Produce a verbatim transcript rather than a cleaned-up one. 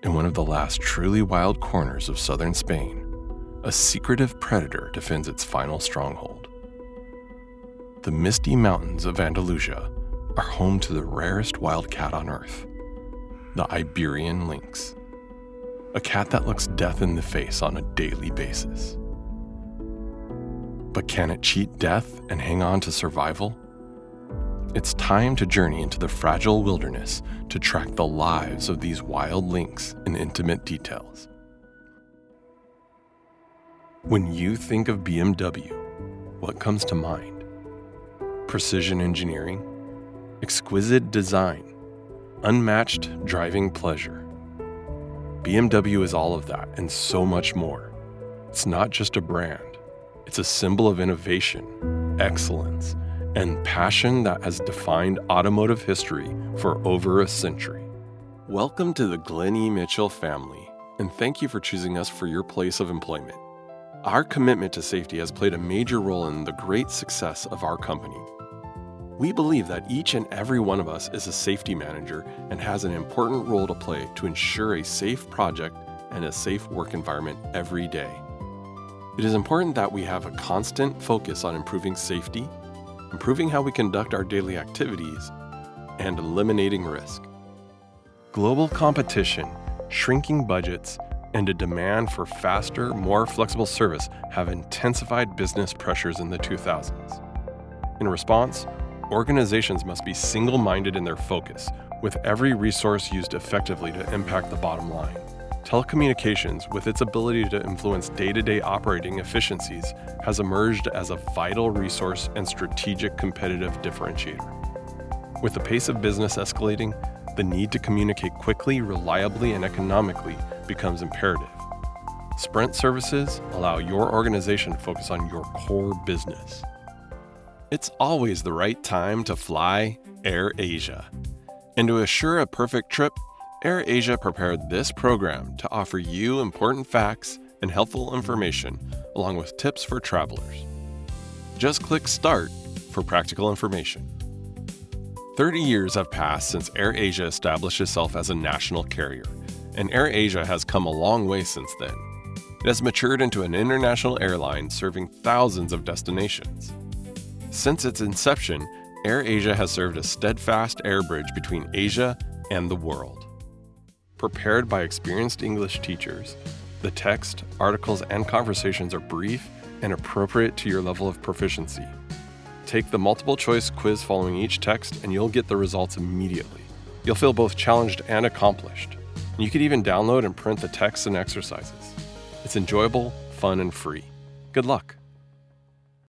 In one of the last truly wild corners of southern Spain, a secretive predator defends its final stronghold. The misty mountains of Andalusia are home to the rarest wild cat on Earth, the Iberian lynx, a cat that looks death in the face on a daily basis. But can it cheat death and hang on to survival? It's time to journey into the fragile wilderness to track the lives of these wild lynx in intimate details. When you think of B M W, what comes to mind? Precision engineering, exquisite design, unmatched driving pleasure. B M W is all of that and so much more. It's not just a brand, it's a symbol of innovation, excellence, and passion that has defined automotive history for over a century. Welcome to the Glenn E. Mitchell family, and thank you for choosing us for your place of employment. Our commitment to safety has played a major role in the great success of our company. We believe that each and every one of us is a safety manager and has an important role to play to ensure a safe project and a safe work environment every day. It is important that we have a constant focus on improving safety, improving how we conduct our daily activities, and eliminating risk. Global competition, shrinking budgets, and a demand for faster, more flexible service have intensified business pressures in the two thousands. In response, organizations must be single-minded in their focus, with every resource used effectively to impact the bottom line. Telecommunications, with its ability to influence day-to-day operating efficiencies, has emerged as a vital resource and strategic competitive differentiator. With the pace of business escalating, the need to communicate quickly, reliably, and economically becomes imperative. Sprint services allow your organization to focus on your core business. It's always the right time to fly AirAsia. And to assure a perfect trip, AirAsia prepared this program to offer you important facts and helpful information, along with tips for travelers. Just click Start for practical information. thirty years have passed since AirAsia established itself as a national carrier, and AirAsia has come a long way since then. It has matured into an international airline serving thousands of destinations. Since its inception, AirAsia has served a steadfast air bridge between Asia and the world. Prepared by experienced English teachers, the text, articles, and conversations are brief and appropriate to your level of proficiency. Take the multiple-choice quiz following each text, and you'll get the results immediately. You'll feel both challenged and accomplished. You can even download and print the texts and exercises. It's enjoyable, fun, and free. Good luck.